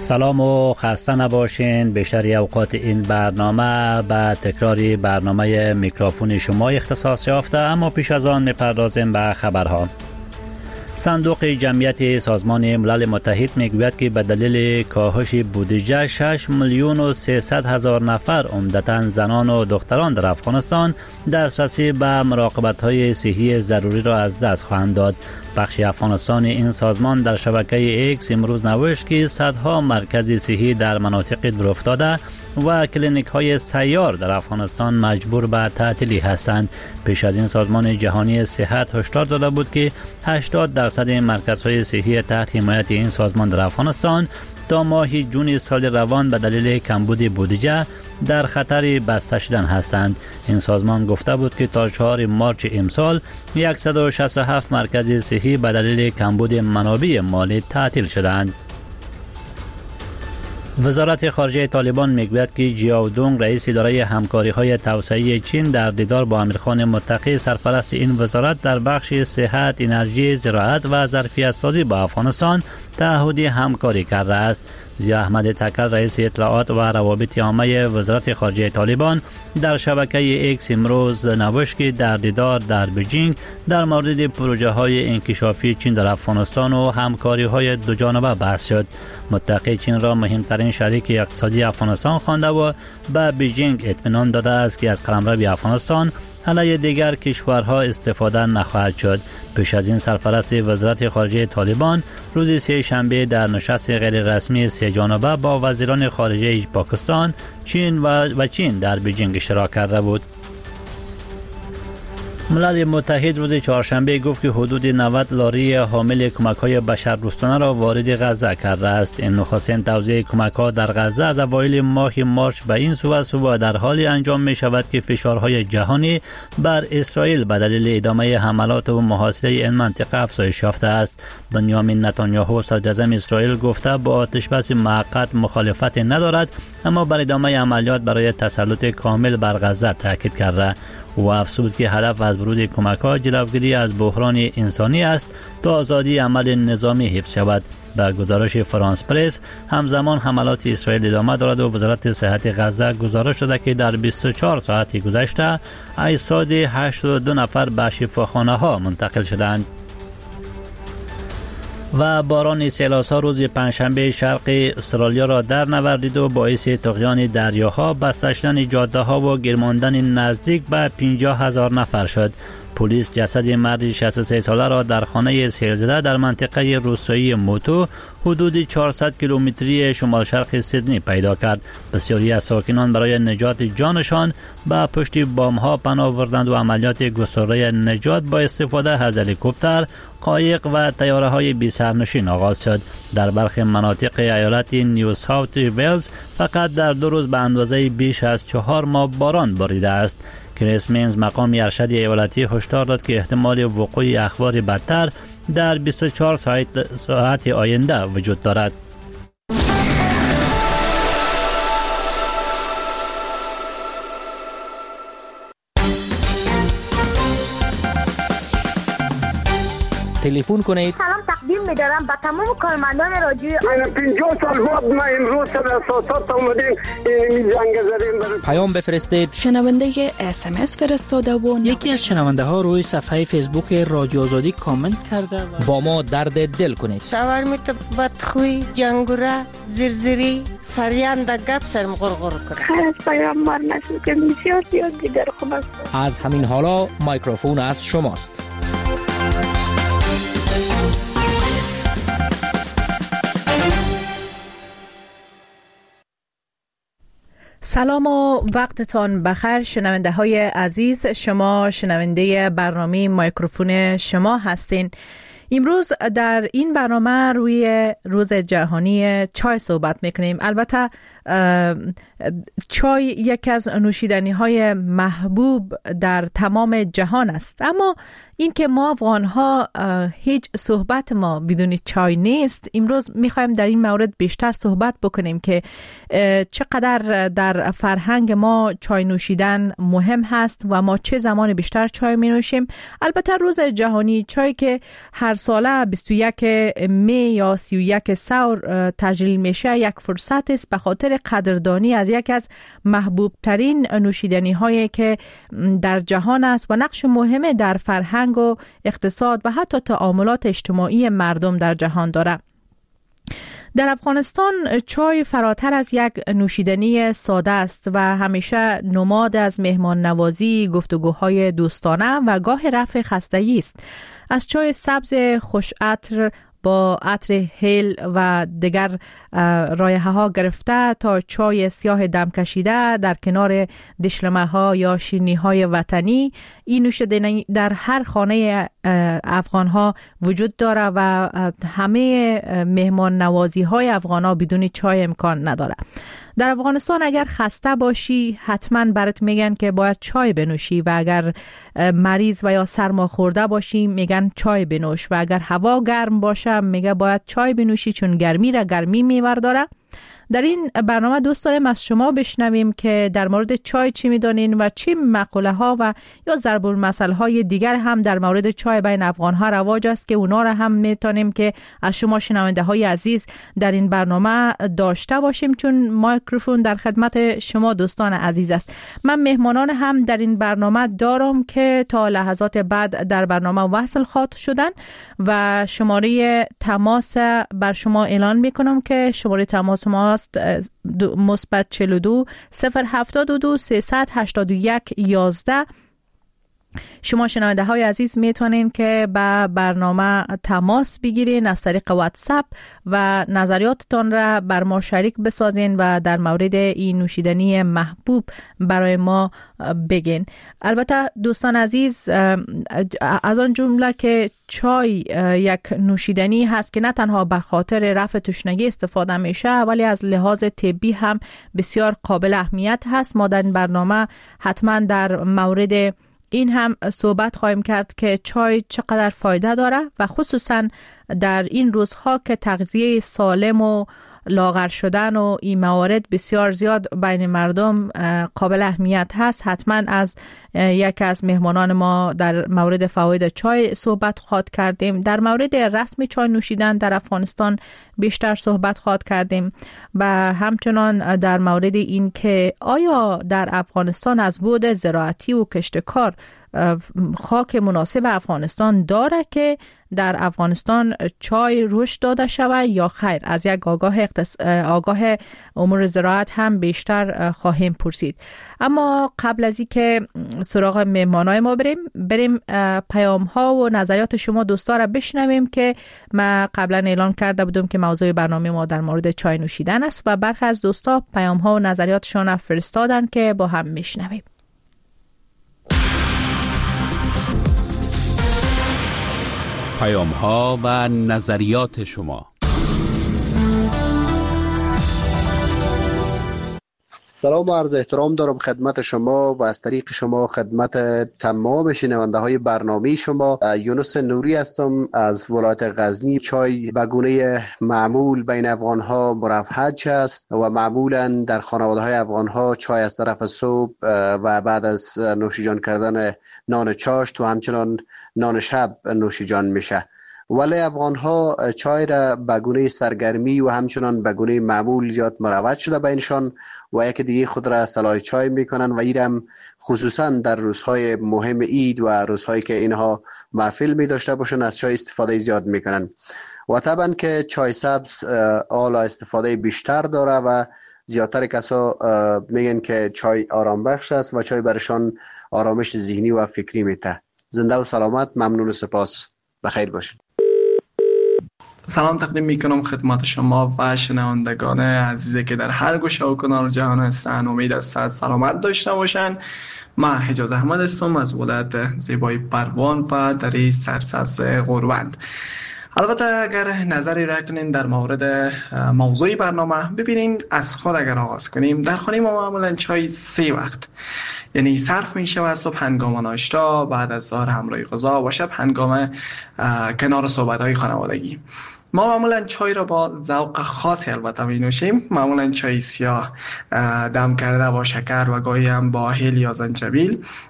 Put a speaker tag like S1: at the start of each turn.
S1: سلام و خسته نباشین. بیشتر اوقات این برنامه به تکراری برنامه میکروفون شما اختصاص یافته، اما پیش از آن میپردازیم به خبرها. صندوق جمعیت سازمان ملل متحد میگوید که به دلیل کاهش بودجه 6,300,000 نفر عمدتاً زنان و دختران در افغانستان دسترسی به مراقبت‌های صحی ضروری را از دست خواهند داد. بخش افغانستان این سازمان در شبکه ایکس امروز نوشت که صدها مرکز صحی در مناطق دورافتاده و کلینیک های سیار در افغانستان مجبور به تعطیلی هستند. پیش از این سازمان جهانی صحت هشدار داده بود که 80% مرکزهای صحی تحت حمایت این سازمان در افغانستان تا ماه جون سال روان به دلیل کمبود بودجه در خطر بسته شدن هستند. این سازمان گفته بود که تا 4 مارچ امسال 167 مرکز صحی به دلیل کمبود منابع مالی تعطیل شدند. وزارت خارجه طالبان میگوید که جیاو دونگ رئیس اداره همکاری‌های توسعه‌ای چین در دیدار با امیرخان متقی سرپرست این وزارت در بخش صحت، انرژی، زراعت و ظرفیت‌سازی با افغانستان تعهد همکاری کرده است. ضیا احمد تکل رئیس اطلاعات و روابط عامه وزارت خارجه طالبان در شبکه ایکس امروز نوشت که در دیدار در بیجینگ در مورد پروژه‌های انکشافی چین در افغانستان و همکاری‌های دوجانبه بحث شد. متقی چین را مهمترین شریک اقتصادی افغانستان خوانده و به بیجینگ اطمینان داده است که از قلمرو افغانستان علیه دیگر کشورها استفاده نخواهد شد. پیش از این سرپرست وزارت خارجه طالبان روز سه شنبه در نشست غیر رسمی سه جانبه با وزیران خارجه پاکستان، چین و چین در بیجینگ اشتراک کرده بود. ملل متحد روز چهارشنبه گفت که حدود 90 لاری حامل کمک‌های بشردوستانه را وارد غزه کرده است. این نخستین توزیع کمک‌ها در غزه از اوایل ماه مارچ به این سو در حال انجام می‌شود که فشارهای جهانی بر اسرائیل به دلیل ادامه حملات و محاصره این منطقه افزایش یافته است. بنیامین نتانیاهو صدر اعظم اسرائیل گفته با آتش‌بس موقت مخالفت ندارد، اما بر ادامه عملیات برای تسلط کامل بر غزه تاکید کرده. او افزود که هدف از ورود کمک‌ها جلوگیری از بحران انسانی است تا آزادی عمل نظامی حفظ شود. به گزارش فرانس پرس همزمان حملات اسرائیل ادامه دارد و وزارت صحت غزه گزارش داده که در 24 ساعت گذشته اجساد 82 نفر به شفاخانه‌ها منتقل شدند. و باران سیلاسا روز پنجشنبه شرق استرالیا را در نوردید و باعث طغیان دریاها، بسته شدن جاده‌ها و گرماندن نزدیک به 50,000 نفر شد. پلیس جسد مرد 63 ساله را در خانه سیلزده در منطقه روستایی موتو حدود 400 کیلومتری شمال شرق سیدنی پیدا کرد. بسیاری از ساکنان برای نجات جانشان به پشت بام‌ها پناه بردند و عملیات گسترده نجات با استفاده از هلیکوپتر، قایق و طیاره‌های بی سرنشین آغاز شد. در برخی مناطق ایالت نیو ساوت ویلز فقط در 2 روز به اندازه بیش از 4 ماه باران باریده است. کریس مینز مقام ارشد ایالتی هشدار داد که احتمال وقوع اخبار بدتر در 24 ساعت آینده وجود دارد.
S2: تلفن کنید.
S3: سلام تقدیم می‌دارم به تمام کارمندان رادیو.
S4: 50 سال بعد ما امروز سر اساسات اومدیم این جنگ زدیم.
S2: پیام بفرستید.
S5: شنونده SMS فرستاده و
S6: یکی از شنونده ها روی صفحه فیسبوک رادیو آزادی کامنت کرده و
S2: با ما درد دل کنید.
S7: شاورمیت بدخوی، جنگوره، زرزری، سریان در گپ سرم غرغر کرد.
S3: خیر از پیامبر نشد که بسیار زیاد دیگر خوب است.
S2: از همین حالا میکروفون از شماست.
S8: سلام و وقتتان بخیر شنونده های عزیز. شما شنونده برنامه میکروفون شما هستین. امروز در این برنامه روی روز جهانی چای صحبت میکنیم. البته چای یکی از نوشیدنی های محبوب در تمام جهان است، اما این که ما افغان ها هیچ صحبت ما بدون چای نیست. امروز میخوایم در این مورد بیشتر صحبت بکنیم که چقدر در فرهنگ ما چای نوشیدن مهم هست و ما چه زمان بیشتر چای می نوشیم. البته روز جهانی چای که هر ساله 21 می یا 31 ثور تجلیل میشه یک فرصت است به خاطر قدردانی از یکی از محبوب ترین نوشیدنی هایی که در جهان است و نقش مهمی در فرهنگ و اقتصاد و حتی تعاملات اجتماعی مردم در جهان دارد. در افغانستان چای فراتر از یک نوشیدنی ساده است و همیشه نماد از مهمان نوازی، گفتگوهای دوستانه و گاه رفع خستگی است. از چای سبز خوش عطر با عطر هیل و دیگر رایحه ها گرفته تا چای سیاه دم کشیده در کنار دشلمه ها یا شیرینی های وطنی، این نوشیدنی در هر خانه افغان ها وجود داره و همه مهمان نوازی های افغان ها بدون چای امکان نداره. در افغانستان اگر خسته باشی حتما برات میگن که باید چای بنوشی و اگر مریض و یا سرما خورده باشی میگن چای بنوش و اگر هوا گرم باشه میگه باید چای بنوشی چون گرمی را گرمی میورداره. در این برنامه دوست داریم از شما بشنویم که در مورد چای چی میدانین و چی مقوله ها و یا ضرب المثل های دیگر هم در مورد چای بین افغان ها رواج است که اونا را هم میتونیم که از شما شنونده های عزیز در این برنامه داشته باشیم، چون مایکروفون در خدمت شما دوستان عزیز است. من مهمانان هم در این برنامه دارم که تا لحظات بعد در برنامه وصل خواهد شدن و شماره تماس بر شما اعلان میکنم که شماره تماس ما مثبت 42 072 381 11. شما شنونده های عزیز میتونین که با برنامه تماس بگیرین از طریق واتساپ و نظریاتتان را بر ما شریک بسازین و در مورد این نوشیدنی محبوب برای ما بگین. البته دوستان عزیز، از آن جمله که چای یک نوشیدنی هست که نه تنها بر خاطر رفع تشنگی استفاده میشه ولی از لحاظ طبی هم بسیار قابل اهمیت هست. ما در این برنامه حتما در مورد این هم صحبت خواهیم کرد که چای چقدر فایده داره و خصوصا در این روزها که تغذیه سالم و لاغر شدن و این موارد بسیار زیاد بین مردم قابل اهمیت هست. حتما از یکی از مهمانان ما در مورد فواید چای صحبت خواهد کردیم. در مورد رسم چای نوشیدن در افغانستان بیشتر صحبت خواهد کردیم و همچنان در مورد این که آیا در افغانستان از بعد زراعتی و کشتکار خاک مناسب افغانستان داره که در افغانستان چای رشد داده شود یا خیر. از یک آگاه امور زراعت هم بیشتر خواهیم پرسید. اما قبل از اینکه سراغ مهمانای ما بریم پیام ها و نظریات شما دوستا را بشنویم که ما قبلا اعلان کرده بودم که موضوع برنامه ما در مورد چای نوشیدن است و برخی از دوستا پیام ها و نظریاتشون فرستادن که با هم میشنویم.
S9: پیام ها و نظریات شما.
S10: سلام و عرض احترام دارم خدمت شما و از طریق شما خدمت تمام شنونده های برنامه شما. یونس نوری هستم از ولایت غزنی. چای به گونه معمول بین افغان ها مروج است و معمولا در خانواده های افغان ها چای از طرف صبح و بعد از نوشیجان کردن نان چاشت و همچنان نان شب نوشیجان میشه. ولی افغان ها چای را به گونه سرگرمی و همچنان به گونه معمول زیاد مروج شده بینشان و یک دیگه خود را صلاح چای میکنن و این هم خصوصا در روزهای مهم عید و روزهایی که اینها محفل می داشته باشن از چای استفاده زیاد میکنن و طبعا که چای سبز اعلی استفاده بیشتر داره و زیادتر کسا میگن که چای آرام بخش است و چای برشان آرامش ذهنی و فکری میده. زنده و سلامت. ممنون و سپاس. بخیر باشید.
S11: سلام تقدیم میکنم خدمت شما و شنوندگان عزیزی که در هر گوشه و کنار جهان هستند. امید است سلامت داشته باشند. من حجاز احمد هستم از ولایت زیبای پروان و دره سرسبز غوروند. البته اگر نظری را کنین در مورد موضوع برنامه، ببینین از خود اگر آغاز کنیم، در خانه ما معمولا چای 3 وقت یعنی صرف می شود. صبح هنگام ناشتا، بعد از ظهر همراه غذا و شب هنگام کنار صحبت های خانوادگی. ما معمولا چای را با ذوق خاصی البته می نوشیم. معمولا چای سیاه دم کرده با شکر و گاهی هم با هل یا زنجبیل